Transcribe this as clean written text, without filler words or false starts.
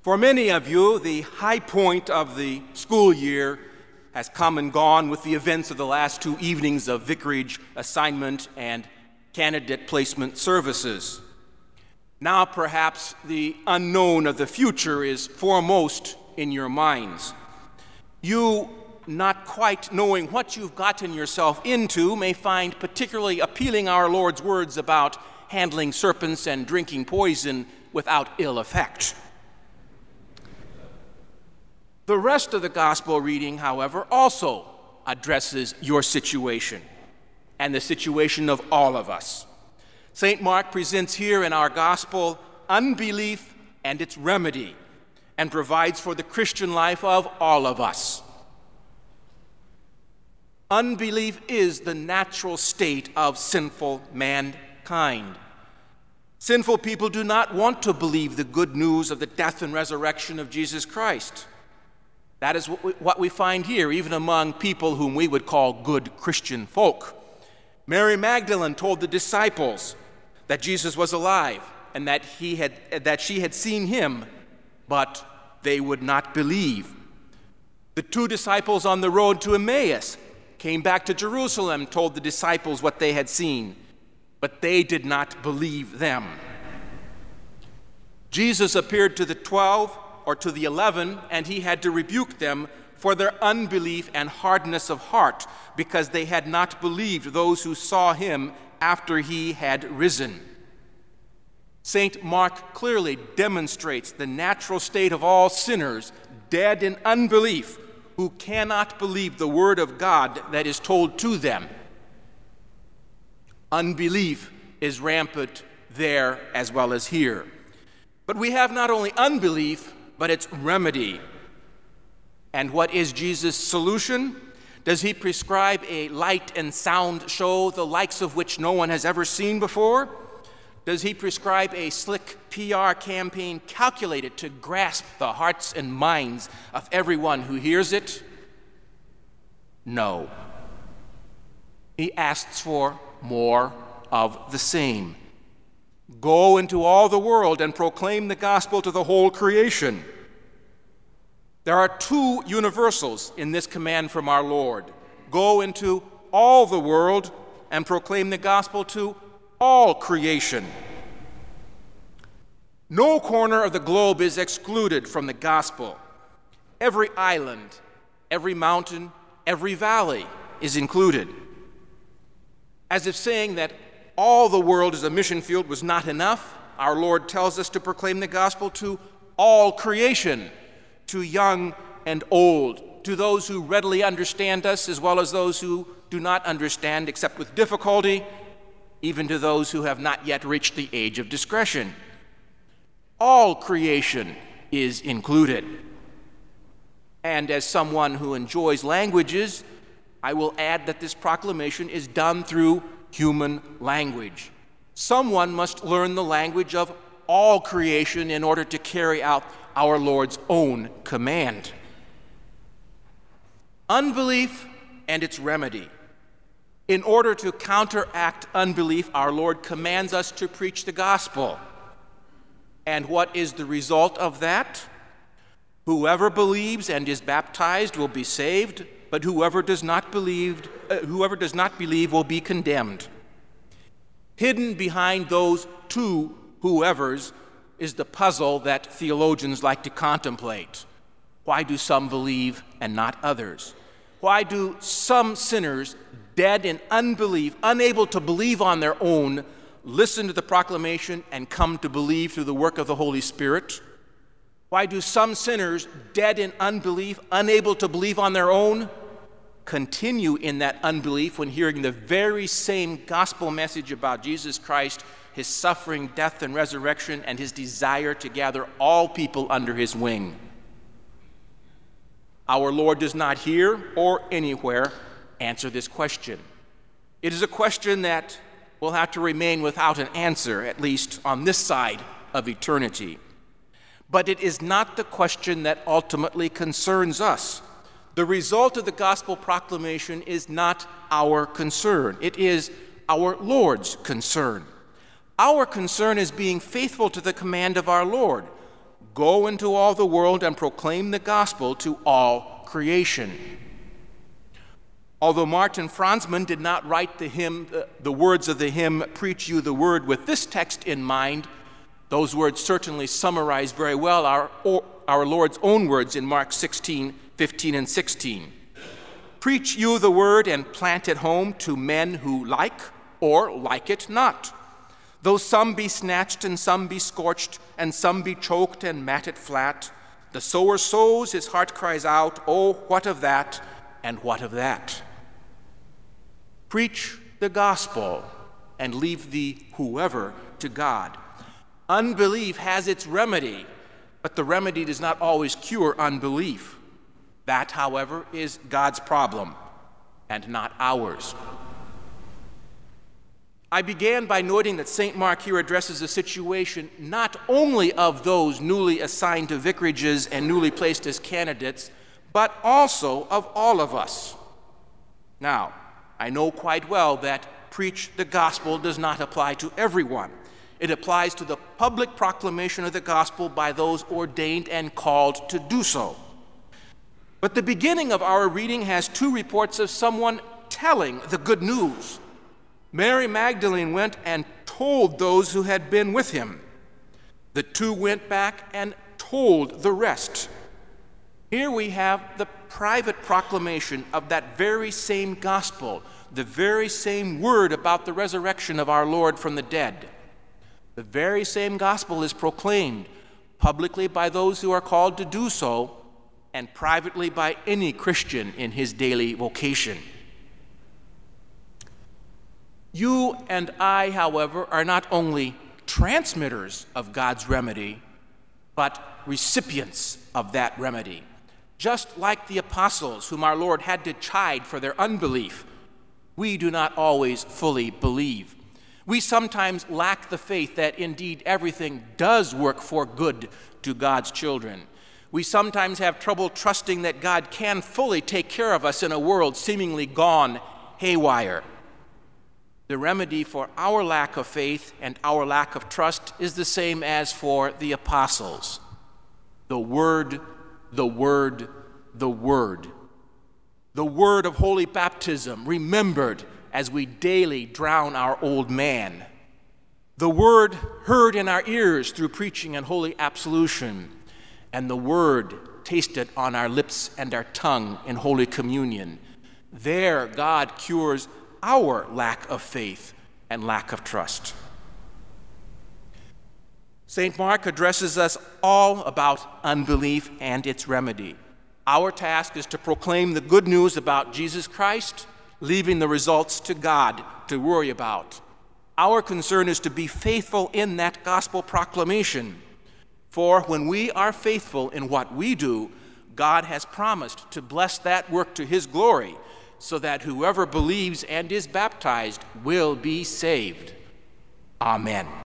For many of you, the high point of the school year has come and gone with the events of the last 2 evenings of vicarage assignment and candidate placement services. Now perhaps the unknown of the future is foremost in your minds. You, not quite knowing what you've gotten yourself into, may find particularly appealing our Lord's words about handling serpents and drinking poison without ill effect. The rest of the gospel reading, however, also addresses your situation and the situation of all of us. St. Mark presents here in our gospel unbelief and its remedy, and provides for the Christian life of all of us. Unbelief is the natural state of sinful mankind. Sinful people do not want to believe the good news of the death and resurrection of Jesus Christ. That is what we find here, even among people whom we would call good Christian folk. Mary Magdalene told the disciples that Jesus was alive and that she had seen him, but they would not believe. The 2 disciples on the road to Emmaus came back to Jerusalem, told the disciples what they had seen, but they did not believe them. Jesus appeared to the 12 or to the 11, and he had to rebuke them for their unbelief and hardness of heart, because they had not believed those who saw him after he had risen. St. Mark clearly demonstrates the natural state of all sinners, dead in unbelief, who cannot believe the word of God that is told to them. Unbelief is rampant there as well as here. But we have not only unbelief, but its remedy. And what is Jesus' solution? Does he prescribe a light and sound show, the likes of which no one has ever seen before? Does he prescribe a slick PR campaign calculated to grasp the hearts and minds of everyone who hears it? No. He asks for more of the same. Go into all the world and proclaim the gospel to the whole creation. There are 2 universals in this command from our Lord. Go into all the world and proclaim the gospel to all creation. No corner of the globe is excluded from the gospel. Every island, every mountain, every valley is included. As if saying that all the world as a mission field was not enough, our Lord tells us to proclaim the gospel to all creation, to young and old, to those who readily understand us as well as those who do not understand except with difficulty, even to those who have not yet reached the age of discretion. All creation is included. And as someone who enjoys languages, I will add that this proclamation is done through human language. Someone must learn the language of all creation in order to carry out our Lord's own command. Unbelief and its remedy. In order to counteract unbelief, our Lord commands us to preach the gospel. And what is the result of that? Whoever believes and is baptized will be saved, but whoever does not believe will be condemned. Hidden behind those 2 whoever's is the puzzle that theologians like to contemplate. Why do some believe and not others? Why do some sinners, dead in unbelief, unable to believe on their own, listen to the proclamation and come to believe through the work of the Holy Spirit? Why do some sinners, dead in unbelief, unable to believe on their own, continue in that unbelief when hearing the very same gospel message about Jesus Christ, his suffering, death, and resurrection, and his desire to gather all people under his wing? Our Lord does not here or anywhere answer this question. It is a question that will have to remain without an answer, at least on this side of eternity. But it is not the question that ultimately concerns us. The result of the gospel proclamation is not our concern. It is our Lord's concern. Our concern is being faithful to the command of our Lord. Go into all the world and proclaim the gospel to all creation. Although Martin Franzmann did not write the words of the hymn, Preach You the Word, with this text in mind, those words certainly summarize very well our Lord's own words in Mark 16, 15, and 16. Preach you the word and plant it home to men who like or like it not. Though some be snatched and some be scorched and some be choked and matted flat, the sower sows, his heart cries out, oh, what of that and what of that? Preach the gospel and leave the whoever to God. Unbelief has its remedy, but the remedy does not always cure unbelief. That, however, is God's problem and not ours. I began by noting that St. Mark here addresses the situation not only of those newly assigned to vicarages and newly placed as candidates, but also of all of us. Now, I know quite well that preach the gospel does not apply to everyone. It applies to the public proclamation of the gospel by those ordained and called to do so. But the beginning of our reading has two reports of someone telling the good news. Mary Magdalene went and told those who had been with him. The two went back and told the rest. Here we have the private proclamation of that very same gospel, the very same word about the resurrection of our Lord from the dead. The very same gospel is proclaimed publicly by those who are called to do so, and privately by any Christian in his daily vocation. You and I, however, are not only transmitters of God's remedy, but recipients of that remedy. Just like the apostles, whom our Lord had to chide for their unbelief, we do not always fully believe. We sometimes lack the faith that indeed everything does work for good to God's children. We sometimes have trouble trusting that God can fully take care of us in a world seemingly gone haywire. The remedy for our lack of faith and our lack of trust is the same as for the apostles. The Word, the Word, the Word. The word of holy baptism, remembered as we daily drown our old man. The word heard in our ears through preaching and holy absolution. And the word tasted on our lips and our tongue in Holy Communion. There, God cures our lack of faith and lack of trust. St. Mark addresses us all about unbelief and its remedy. Our task is to proclaim the good news about Jesus Christ, leaving the results to God to worry about. Our concern is to be faithful in that gospel proclamation. For when we are faithful in what we do, God has promised to bless that work to his glory, so that whoever believes and is baptized will be saved. Amen.